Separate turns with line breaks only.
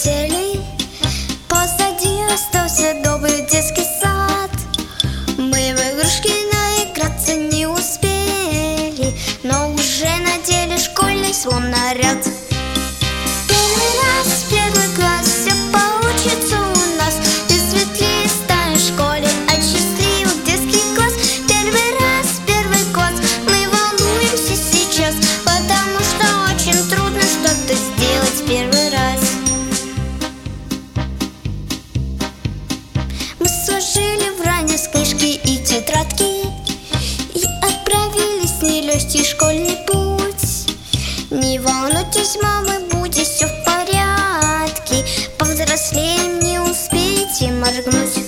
улетели, позади остался добрый детский сад. Мы в игрушки наиграться не успели, но уже надели школьный слон наряд. Первый раз, первый класс, все получится у нас. Ты светлее станешь в школе от счастливых детский класс. Первый раз, первый класс, мы волнуемся сейчас, потому что очень трудно что-то сделать в первый раз. Мы сложили в ранец книжки и тетрадки и отправились в нелегкий школьный путь. Не волнуйтесь, мамы, будет все в порядке. Повзрослеем, не успеете моргнуть.